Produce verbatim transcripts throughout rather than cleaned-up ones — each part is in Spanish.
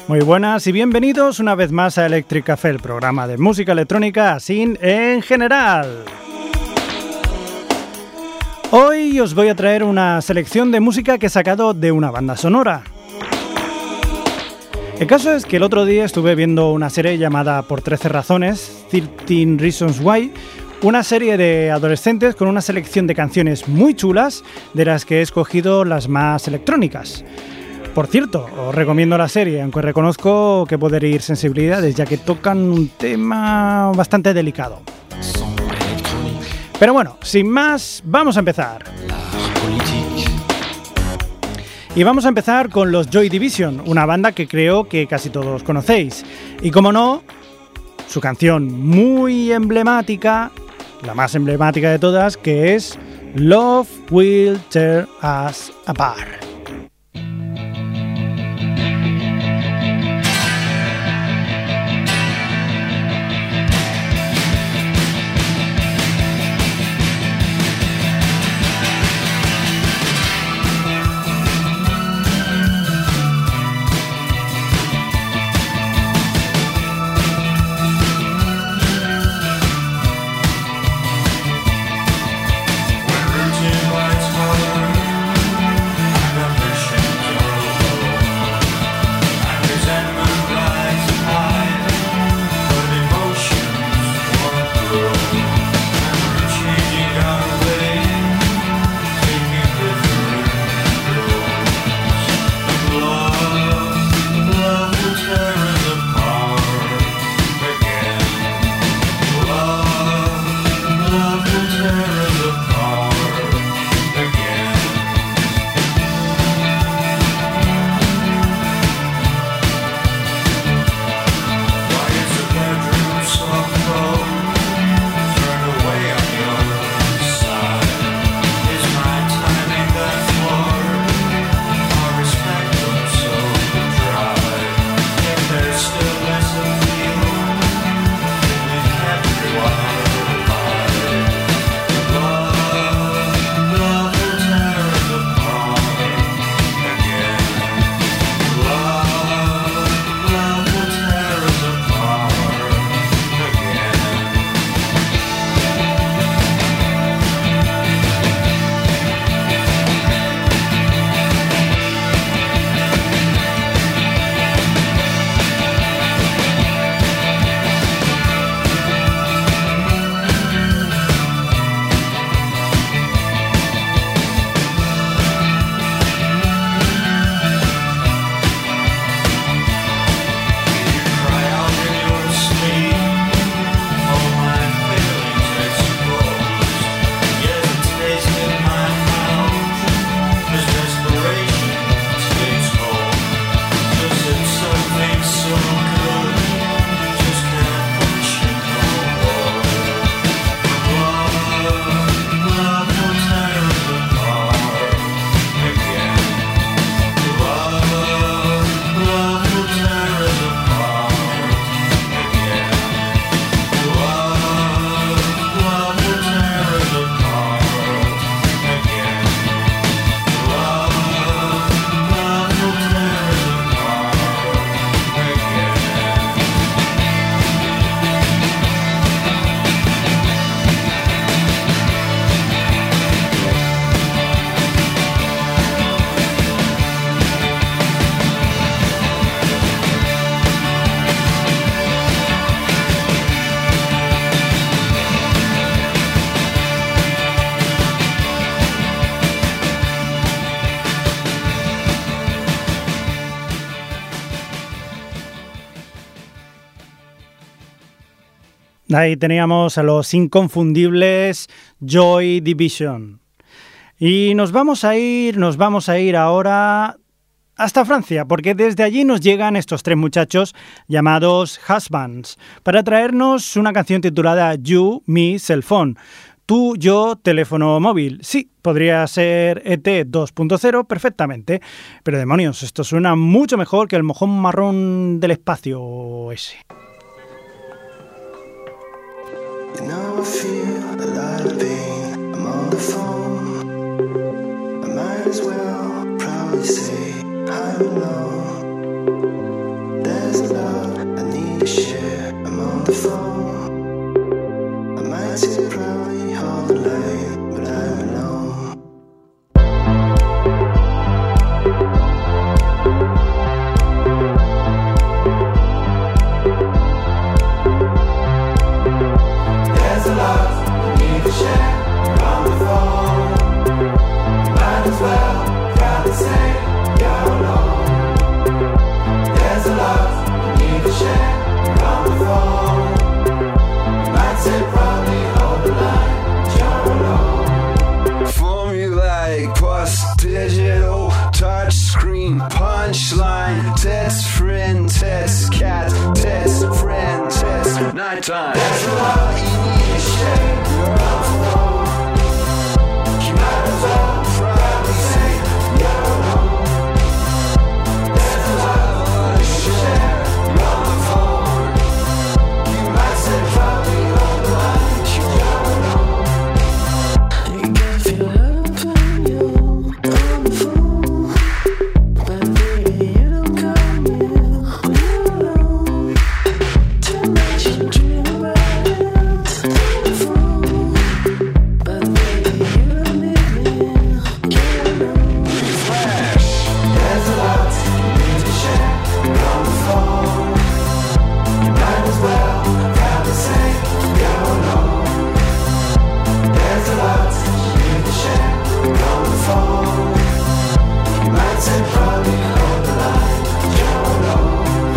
Muy buenas y bienvenidos una vez más a Electric Café, el programa de música electrónica así en general. Hoy os voy a traer una selección de música que he sacado de una banda sonora. El caso es que el otro día estuve viendo una serie llamada Por trece razones, trece Reasons Why, una serie de adolescentes con una selección de canciones muy chulas, de las que he escogido las más electrónicas. Por cierto, os recomiendo la serie, aunque reconozco que puede herir sensibilidades, ya que tocan un tema bastante delicado. Pero bueno, sin más, vamos a empezar. Y vamos a empezar con los Joy Division, una banda que creo que casi todos conocéis. Y como no, su canción muy emblemática, la más emblemática de todas, que es Love Will Tear Us Apart. Ahí teníamos a los inconfundibles Joy Division. Y nos vamos a ir, nos vamos a ir ahora hasta Francia, porque desde allí nos llegan estos tres muchachos llamados Husbands, para traernos una canción titulada You, Me, Cell Phone. Tú, yo, teléfono móvil. Sí, podría ser E T dos punto cero perfectamente, pero demonios, esto suena mucho mejor que el mojón marrón del espacio ese. You know I feel a lot of pain, I'm on the phone, I might as well probably say I'm alone. the phone. I might say probably hold the line, but I'm alone. There's a lot you need to share on the phone. Might as well probably say you're alone. There's a lot you need to share on the phone. You might say probably hold the line, but you're alone. Formulaic plus digital touch screen punchline test friend test cat test friend test nighttime. There's a lot you need to share. You're on the phone. You might as well probably say you're alone. There's a lot to share. You're on the phone. You might say probably hold the line, but you're alone. You can feel love when you're on the phone, but baby you don't come here when you're alone. Too much you dream about it on the phone, but baby you don't need me, you're alone. Flash. There's a lot you need to share. You're on the phone. You might as well probably say you're alone. There's a lot you need to share. You're on the phone. You might say probably hold the line, but you're alone.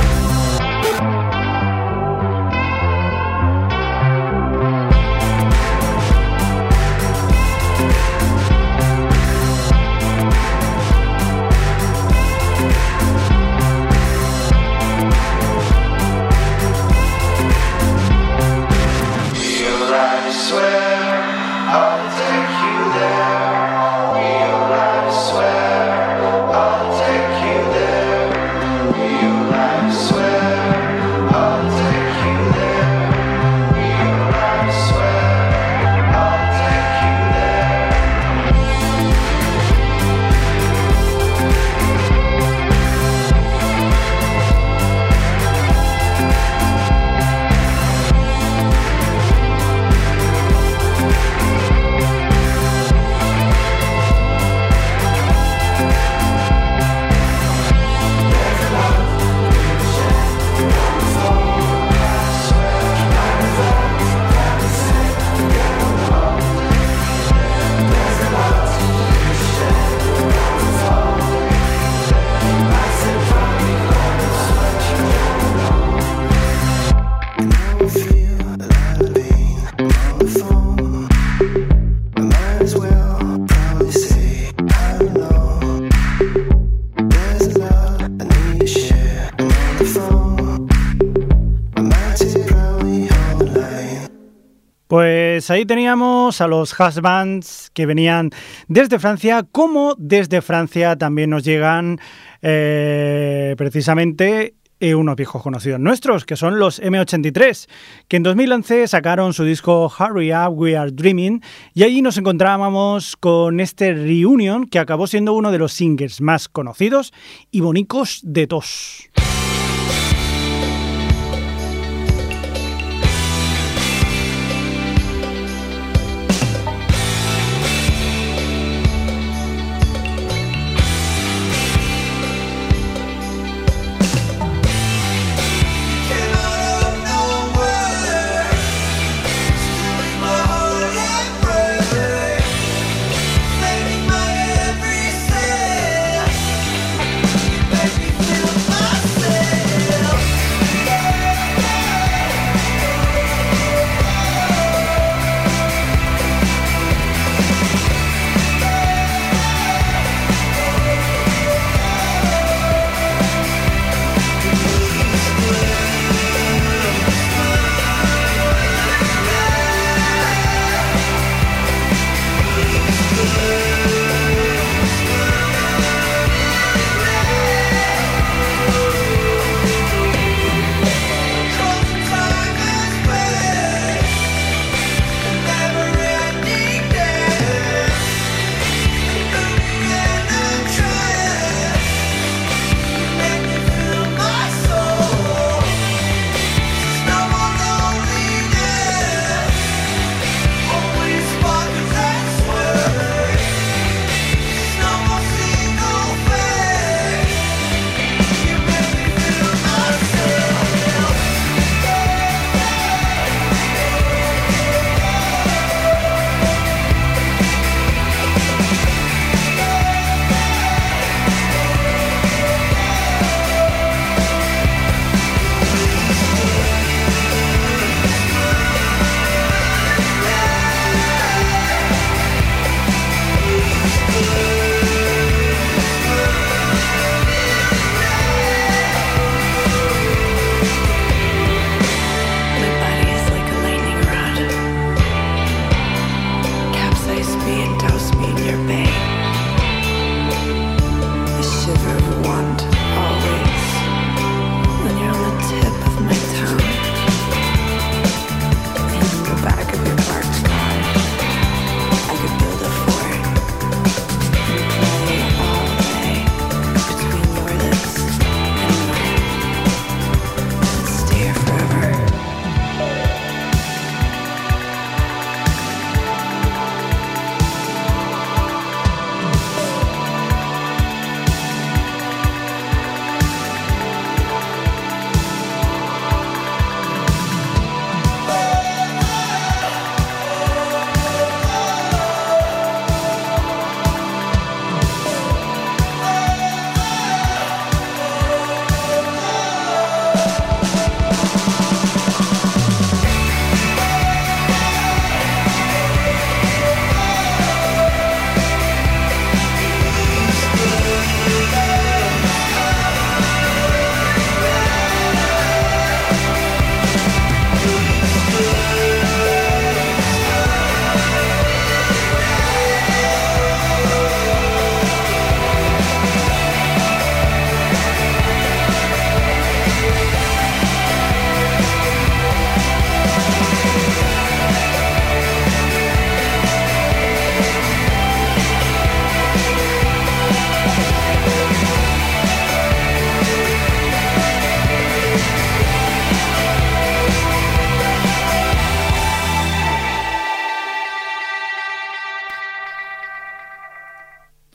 Real, I swear, I'll take you there. Real, I swear, I'll take you there. Real, I swear, I'll take you there. Real, I swear, I'll take you there. Pues ahí teníamos a los husbands que venían desde Francia, como desde Francia también nos llegan eh, precisamente eh, unos viejos conocidos nuestros, que son los eme ochenta y tres, que en dos mil once sacaron su disco Hurry Up, We Are Dreaming, y allí nos encontrábamos con este reunion que acabó siendo uno de los singles más conocidos y bonicos de todos. Make me feel myself.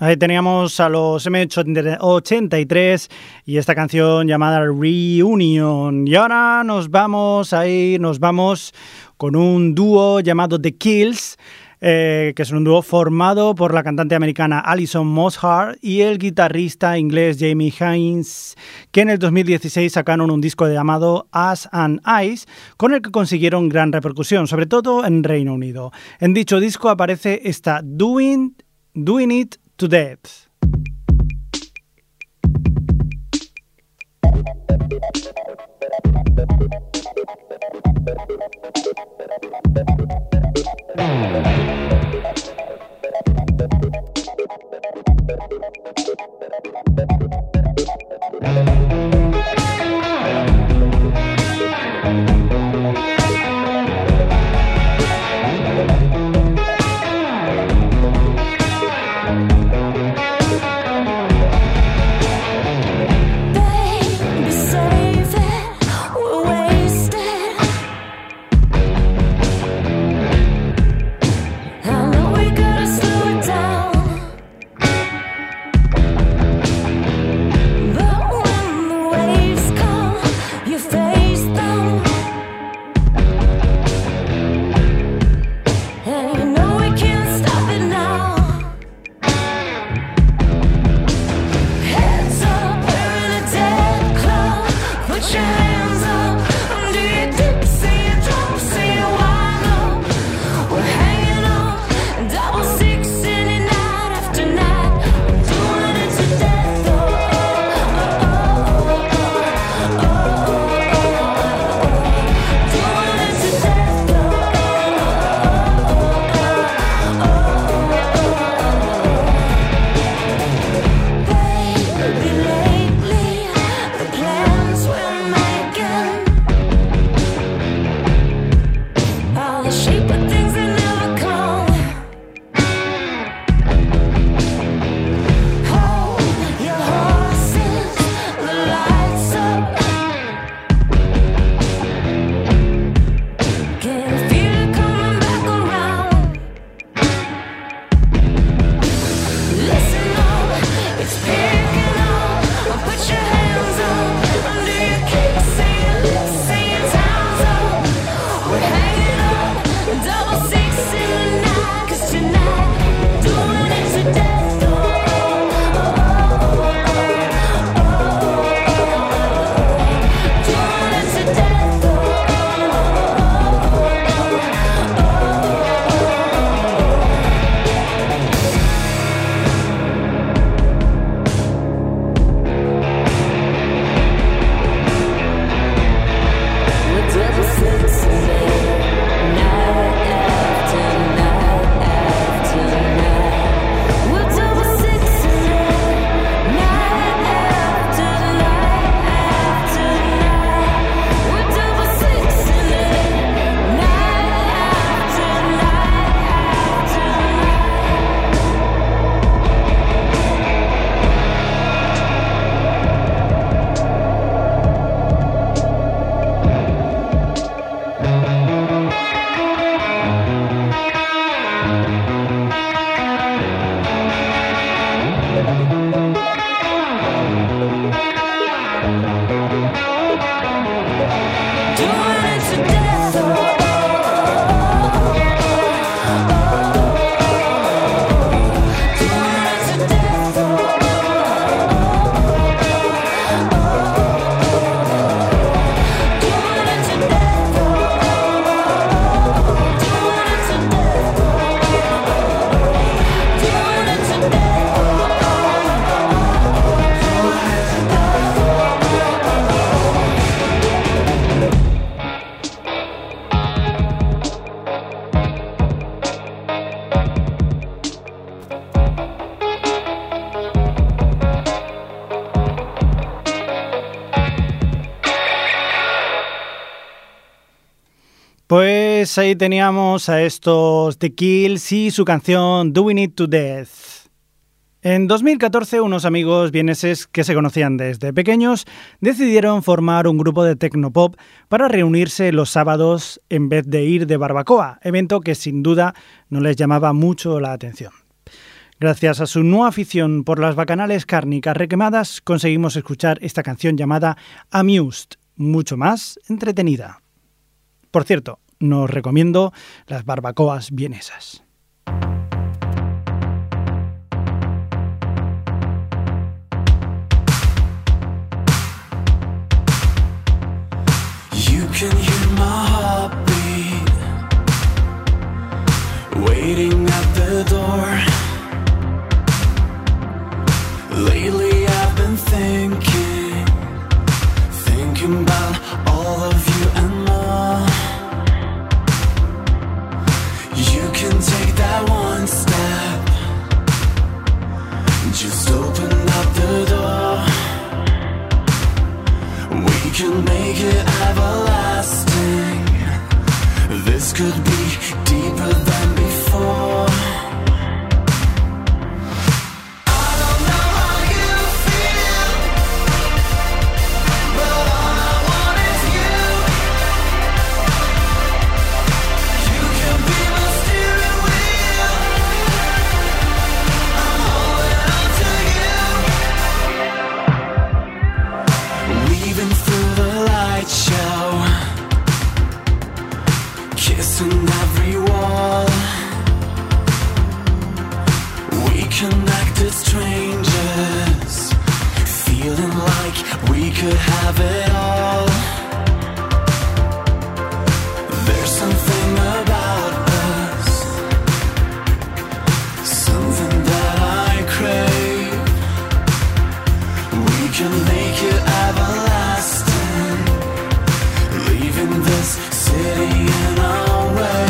Ahí teníamos a los eme ochenta y tres y esta canción llamada Reunion. Y ahora nos vamos a ir, nos vamos con un dúo llamado The Kills, eh, que es un dúo formado por la cantante americana Alison Mosshart y el guitarrista inglés Jamie Hines, que en el dos mil dieciséis sacaron un disco llamado As and Ice, con el que consiguieron gran repercusión, sobre todo en Reino Unido. En dicho disco aparece esta Doing, Doing It to Death. Pues ahí teníamos a estos The Kills y su canción Doing It to Death. En dos mil catorce, unos amigos vieneses que se conocían desde pequeños decidieron formar un grupo de tecnopop para reunirse los sábados en vez de ir de barbacoa, evento que sin duda no les llamaba mucho la atención. Gracias a su no afición por las bacanales cárnicas requemadas, conseguimos escuchar esta canción llamada Amused, mucho más entretenida. Por cierto, nos recomiendo las barbacoas vienesas. You can hear my heartbeat waiting at the door. Lately I've been thinking, thinking about all of you and more. You can take that one step, just open up the door. We can make it everlasting. This could be deeper than before. Connected strangers, feeling like we could have it all. There's something about us, something that I crave. We can make it everlasting, leaving this city in our way.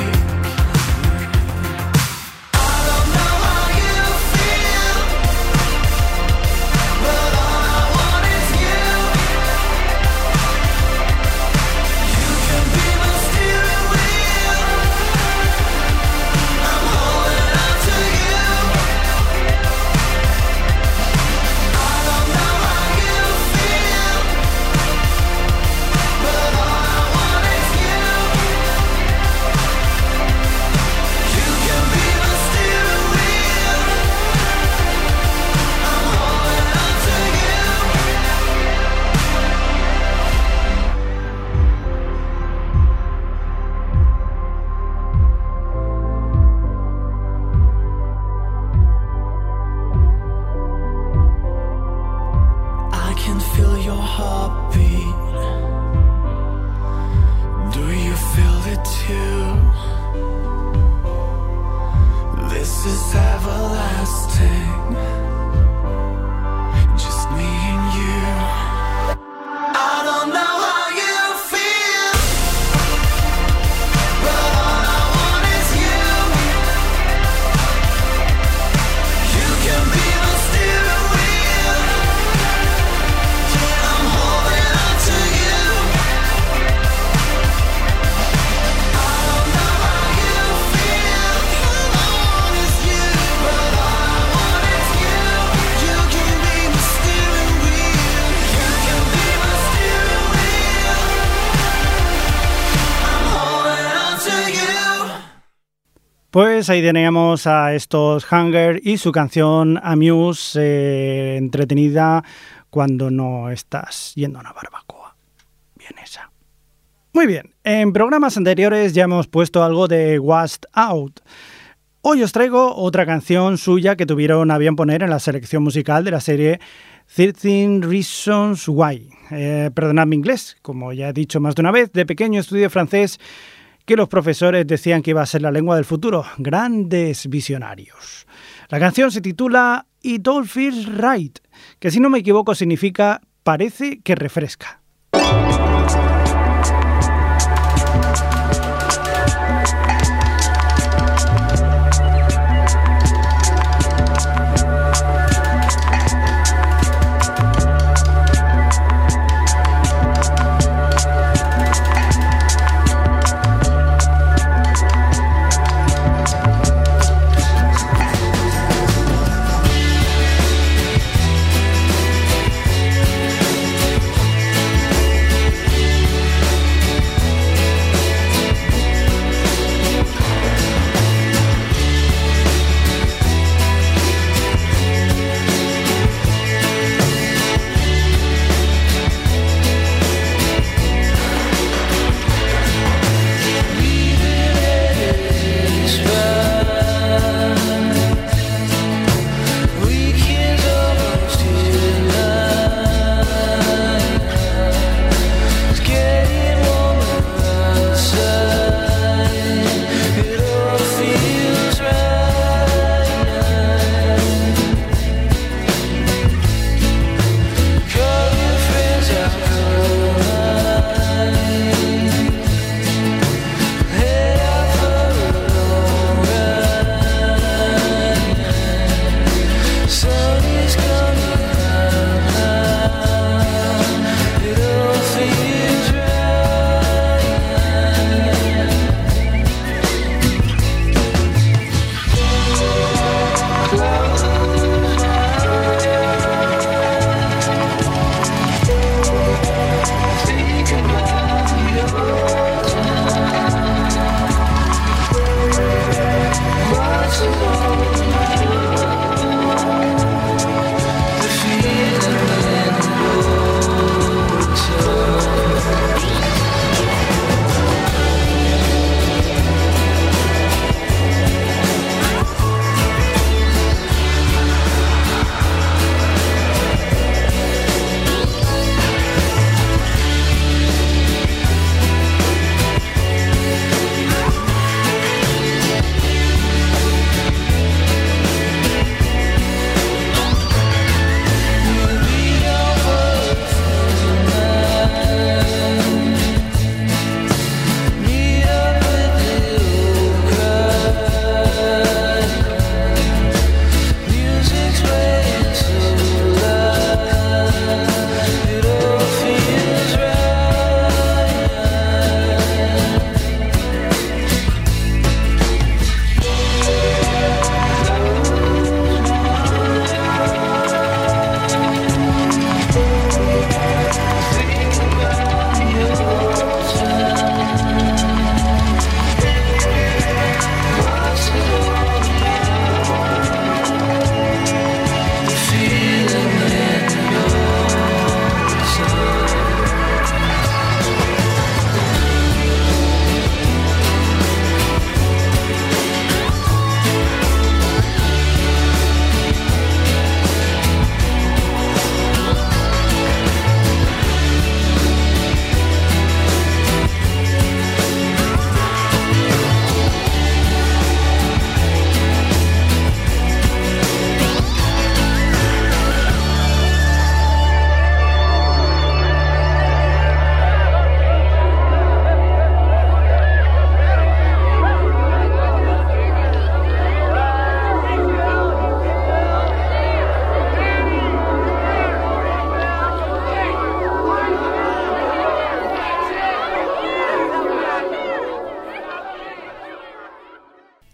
Pues ahí teníamos a estos Hunger y su canción Amuse, eh, entretenida cuando no estás yendo a una barbacoa vienesa. Muy bien, en programas anteriores ya hemos puesto algo de Washed Out. Hoy os traigo otra canción suya que tuvieron a bien poner en la selección musical de la serie thirteen Reasons Why. Eh, perdonad mi inglés, como ya he dicho más de una vez, de pequeño estudié francés que los profesores decían que iba a ser la lengua del futuro. Grandes visionarios. La canción se titula It All Feels Right, que si no me equivoco significa parece que refresca.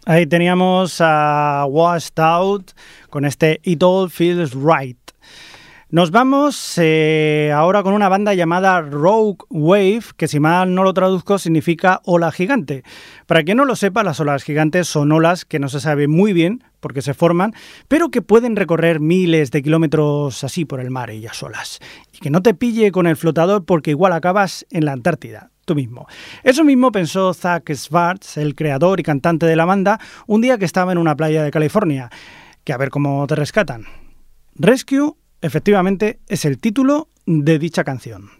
Ahí teníamos a Washed Out con este It All Feels Right. Nos vamos eh, ahora con una banda llamada Rogue Wave, que si mal no lo traduzco significa ola gigante. Para quien no lo sepa, las olas gigantes son olas que no se sabe muy bien por qué se forman, pero que pueden recorrer miles de kilómetros así por el mar ellas solas. Y que no te pille con el flotador porque igual acabas en la Antártida. Tú mismo. Eso mismo pensó Zach Schwartz, el creador y cantante de la banda, un día que estaba en una playa de California. Que a ver cómo te rescatan. Rescue, efectivamente, es el título de dicha canción.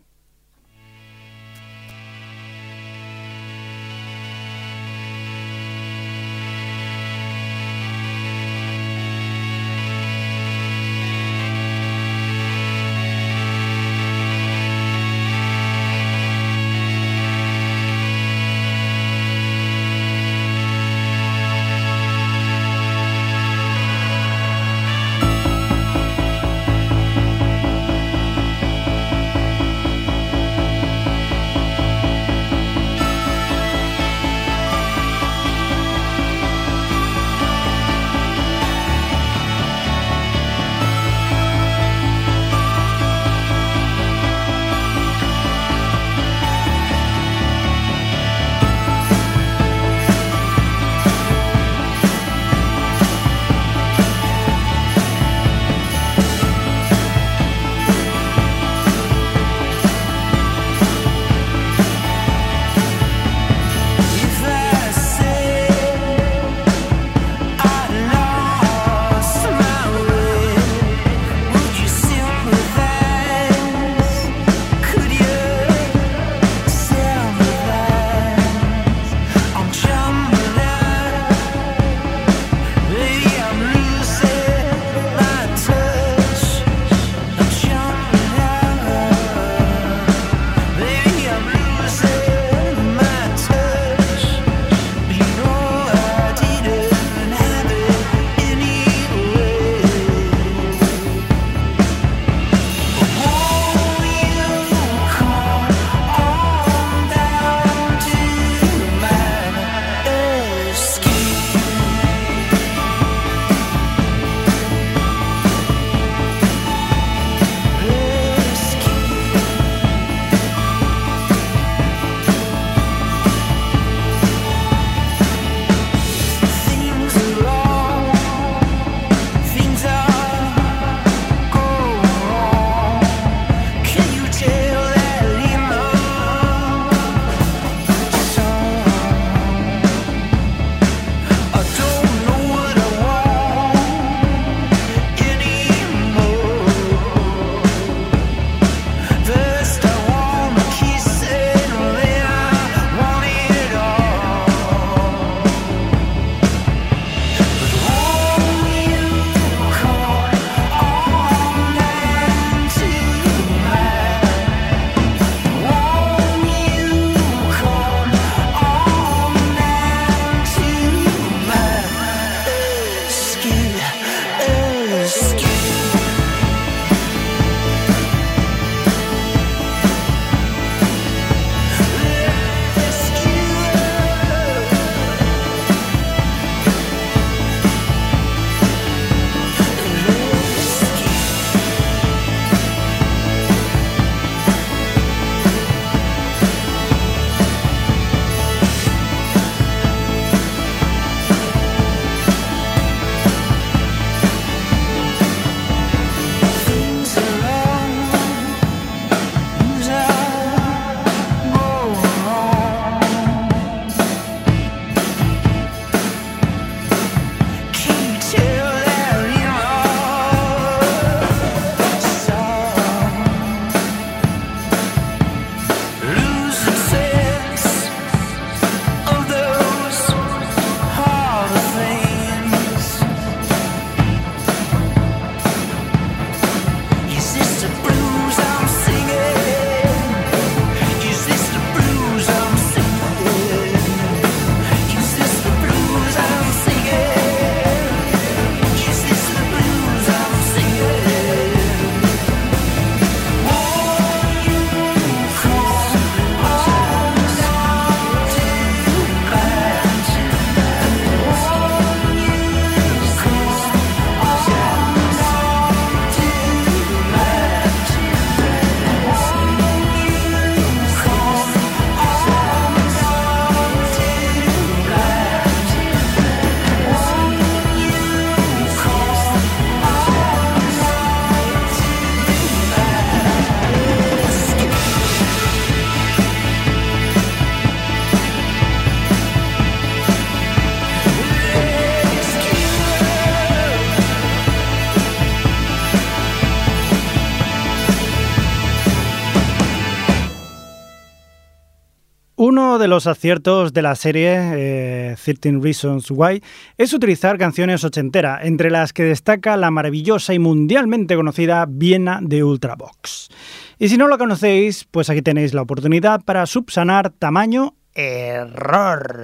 Uno de los aciertos de la serie eh, trece Reasons Why es utilizar canciones ochenteras, entre las que destaca la maravillosa y mundialmente conocida Viena de Ultravox. Y si no lo conocéis, pues aquí tenéis la oportunidad para subsanar tamaño error.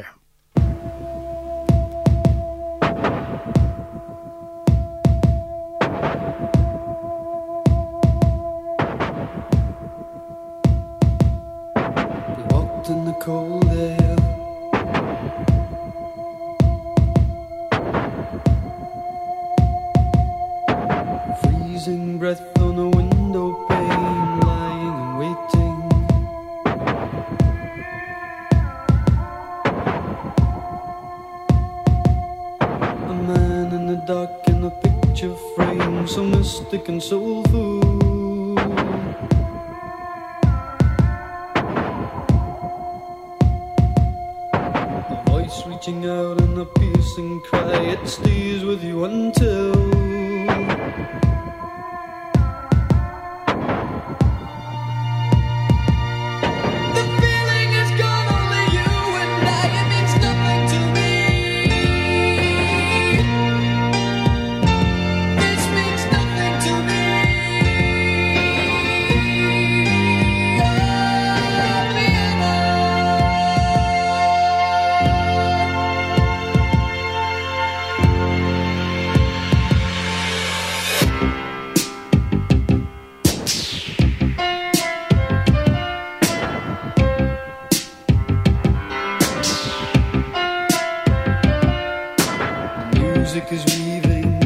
In the cold air, freezing breath on the window pane, lying and waiting. A man in the dark in a picture frame, so mystic and soulful. Reaching out in a piercing cry, it stays with you until the feeling is gone, only you and I, it means nothing to me. This means nothing to me. Music is weaving,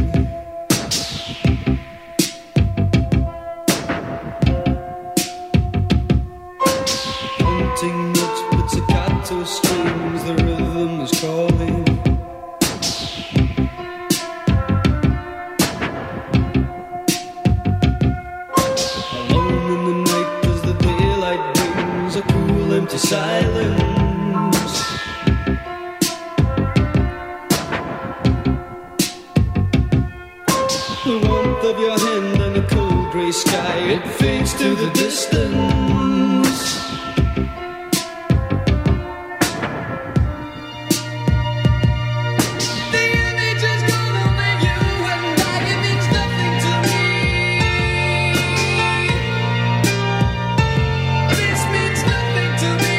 haunting notes, pizzicato strings, the rhythm is calling. Alone in the night as the daylight brings a cool empty silence. The warmth of your hand and the cold grey sky, it fades to the distance. The image is gone, only you and I, it means nothing to me. This means nothing to me.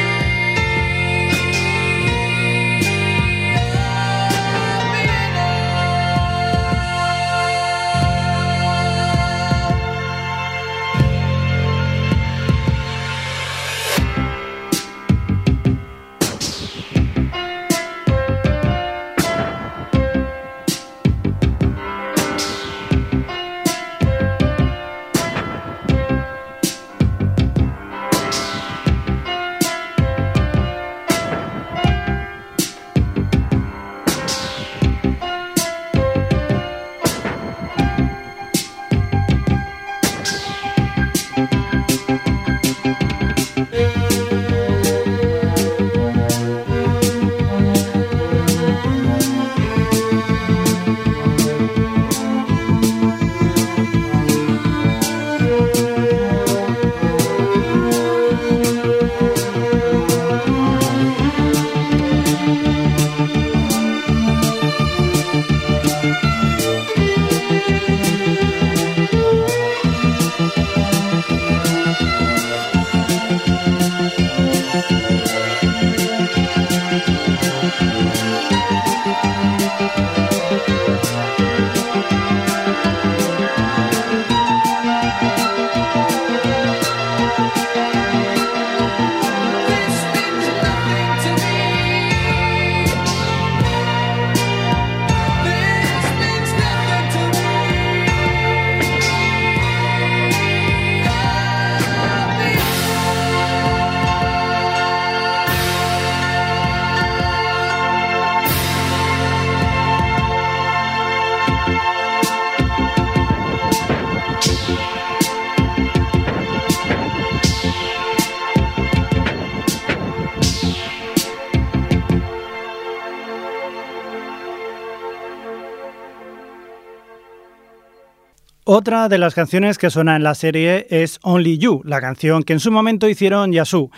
Otra de las canciones que suena en la serie es Only You, la canción que en su momento hicieron Yazoo.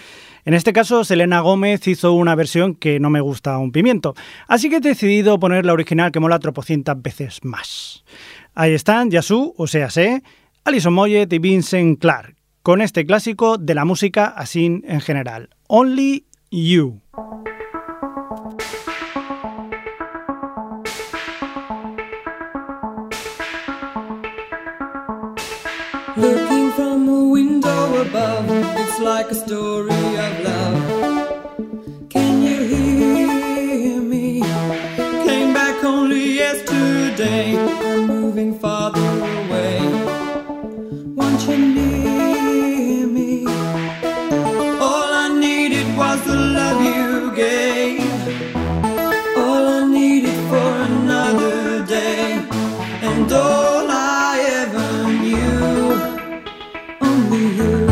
En este caso, Selena Gómez hizo una versión que no me gusta un pimiento, así que he decidido poner la original que mola tropocientas veces más. Ahí están Yazoo, o sea, sé, Alison Moyet y Vincent Clark, con este clásico de la música así en general, Only You. Looking from a window above, it's like a story of love. Can you hear me? Came back only yesterday. I'm moving farther away. Want you near me? All I needed was the love you gave. All I needed for another day. And all I ever knew, only you.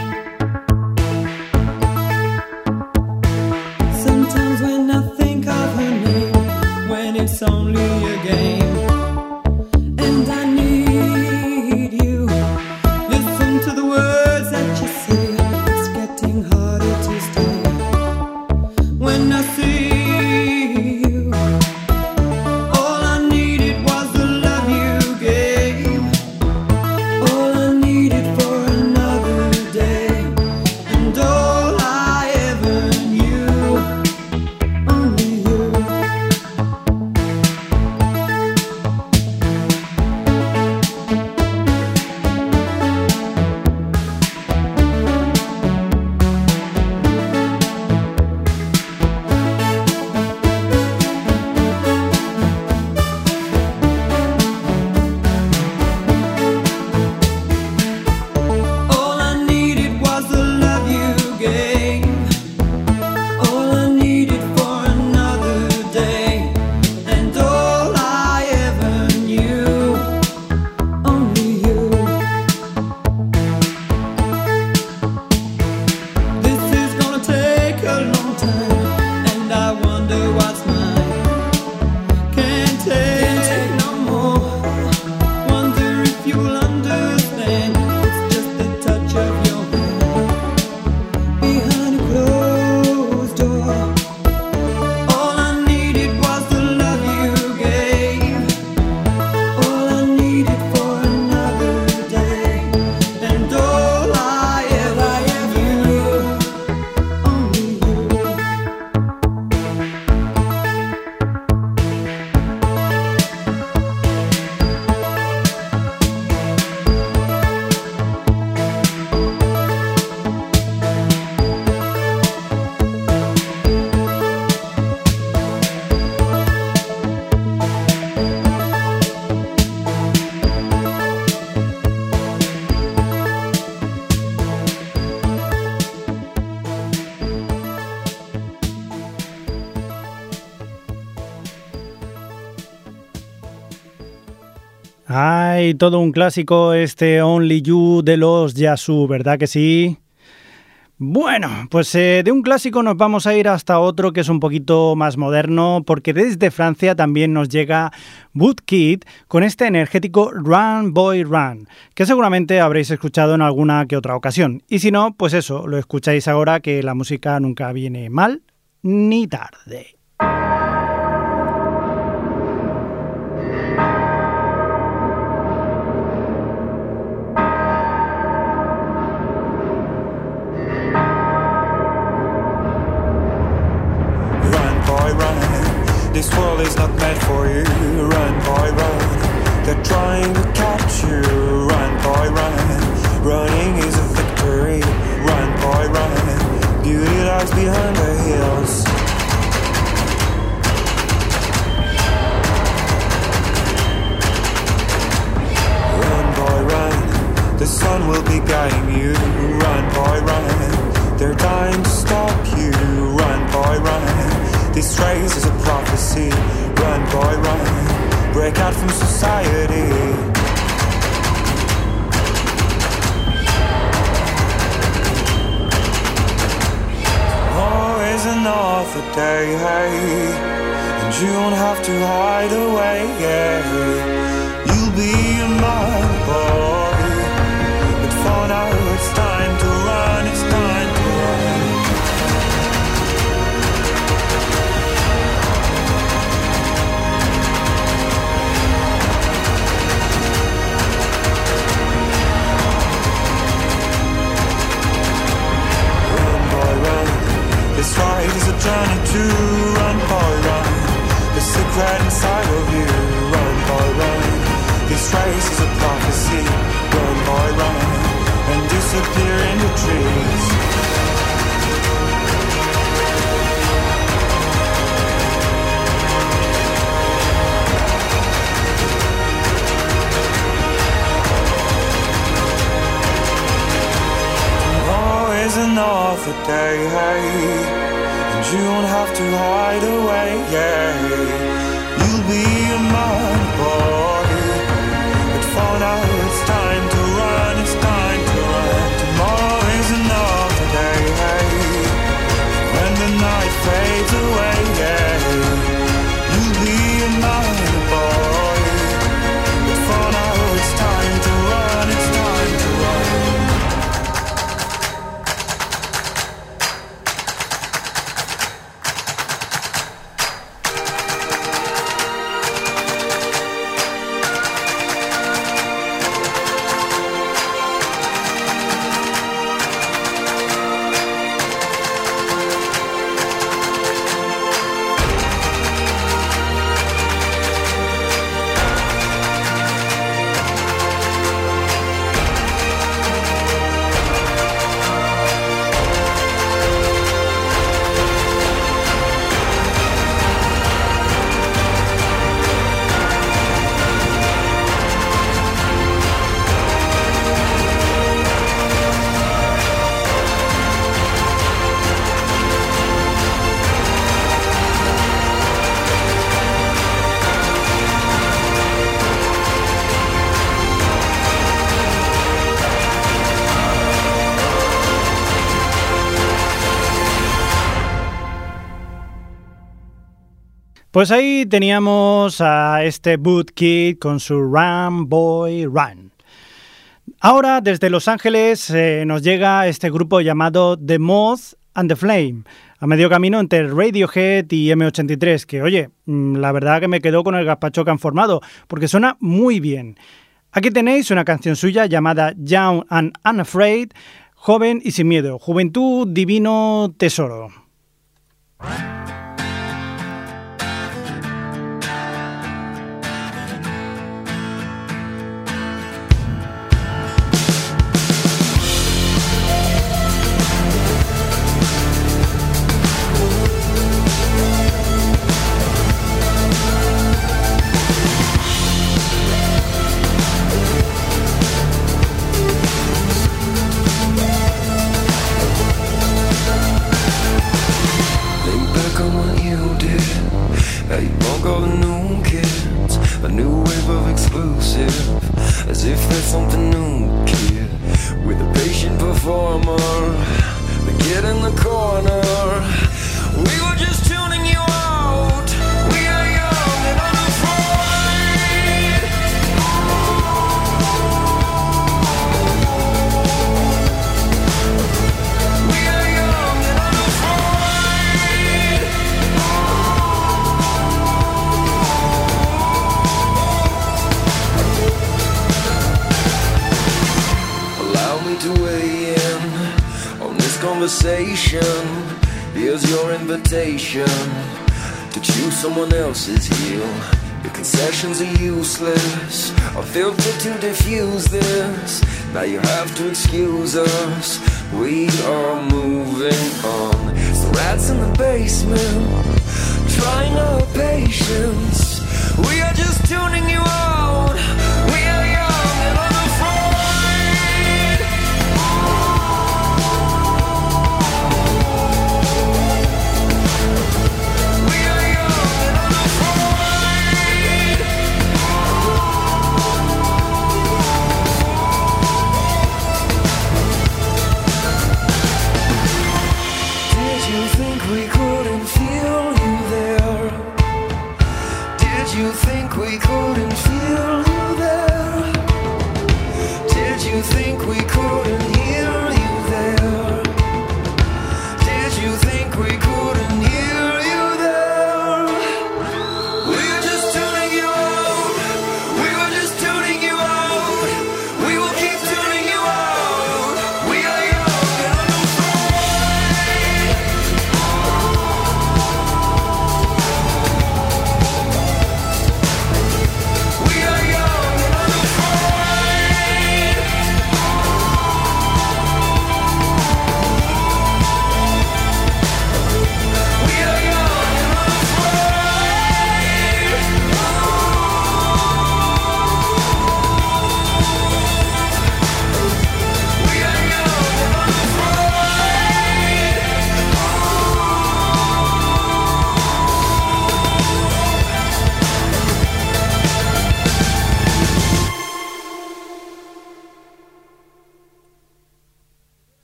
Sometimes when I think of her name, when it's only a game, and I need you, listen to the words that you say. It's getting harder to stay. When I see you, all I needed was the love you gave. All I needed for another day. And all I ever knew, only you. All I needed was the love you gave. All I needed for another day. And all I ever knew, only you. This is gonna take a long time, and I wonder what's mine. Can't take no more. Wonder if you'll understand. It's just the touch of your hand behind a closed door. All I needed was the love you gave. All I needed for another day. And all I ever knew, only you. Ay, todo un clásico este Only You de los Yazoo, ¿verdad que sí? Bueno, pues eh, de un clásico nos vamos a ir hasta otro que es un poquito más moderno, porque desde Francia también nos llega Woodkid con este energético Run Boy Run, que seguramente habréis escuchado en alguna que otra ocasión. Y si no, pues eso, lo escucháis ahora, que la música nunca viene mal ni tarde. Run, boy, run. This world is not meant for you. Run, boy, run. They're trying to catch you. Run, boy, run. Running is a victory. Run, boy, run. Beauty lies behind the hills. Run, boy, run. The sun will be guiding you. Run, boy, run. They're dying to stop you. Run, boy, run. This race is a prophecy. Run, boy, run. Break out from society. Always another day, hey, and you don't have to hide away, yeah. You'll be a man, boy, but for now it's time to run, it's time to run. journey to run, boy, run. The secret inside of you, run, boy, run. This race is a prophecy, run, boy, run, and disappear in the trees. Another day, hey, and you won't have to hide away, yeah. You'll be a man, boy, but for now it's time to run, it's time to run. Tomorrow is another day, hey, when the night fades away, yeah. You'll be a man, boy, but for now it's time to run, it's time to run. Pues ahí teníamos a este Bootkidd con su Run Boy Run. Ahora desde Los Ángeles eh, nos llega este grupo llamado The Moth and the Flame, a medio camino entre Radiohead y eme ochenta y tres, que oye, la verdad que me quedó con el gazpacho que han formado, porque suena muy bien. Aquí tenéis una canción suya llamada Young and Unafraid, joven y sin miedo, juventud, divino, tesoro. As if there's something new, kid, with a patient performer. But get in the corner. We were just tuning you out. We are young and unafraid. We are young and unafraid. To weigh in on this conversation. Here's your invitation to choose someone else's heel. Your concessions are useless, a filter to diffuse this. Now you have to excuse us. We are moving on. It's the rats in the basement, trying our patience. We are just tuning you out. We are young and unafraid.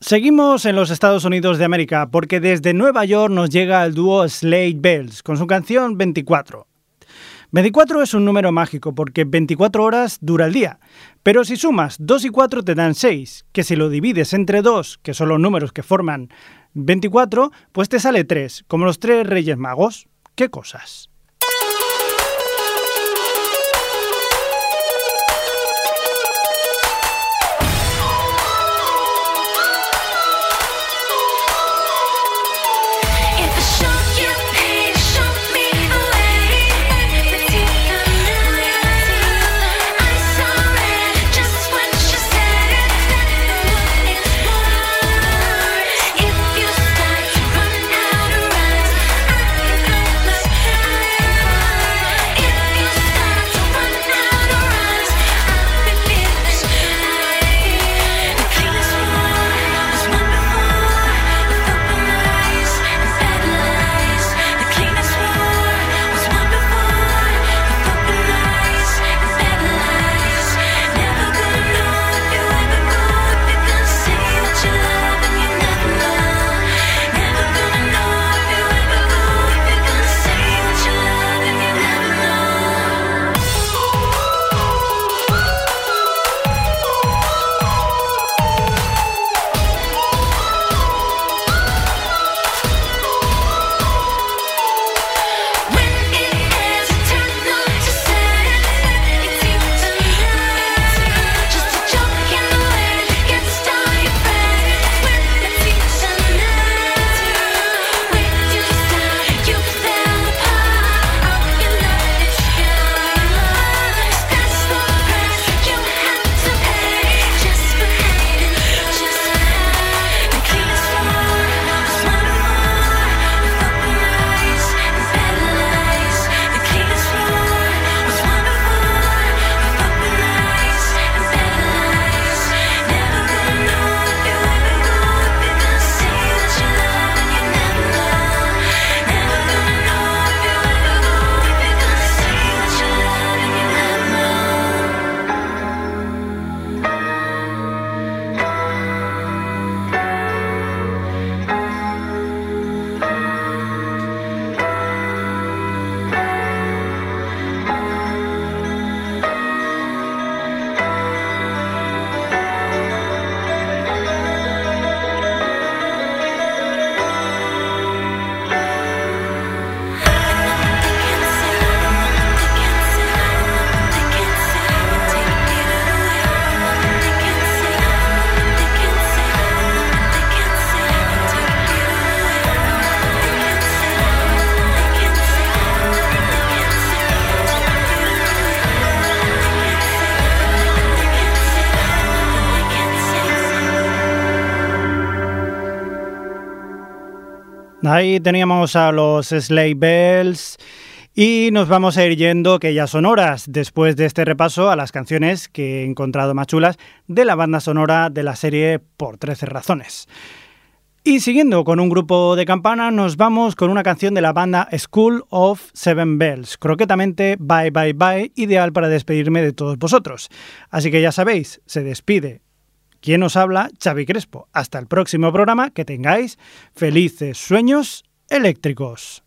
Seguimos en los Estados Unidos de América porque desde Nueva York nos llega el dúo Sleigh Bells con su canción veinticuatro. veinticuatro es un número mágico porque veinticuatro horas dura el día, pero si sumas dos y cuatro te dan seis, que si lo divides entre dos, que son los números que forman veinticuatro, pues te sale tres, como los tres Reyes Magos. ¡Qué cosas! Ahí teníamos a los Sleigh Bells y nos vamos a ir yendo, que ya son horas, después de este repaso a las canciones que he encontrado más chulas de la banda sonora de la serie Por trece razones. Y siguiendo con un grupo de campana, nos vamos con una canción de la banda School of Seven Bells, croquetamente Bye Bye Bye, ideal para despedirme de todos vosotros. Así que ya sabéis, se despide quien os habla, Xavi Crespo. Hasta el próximo programa, que tengáis felices sueños eléctricos.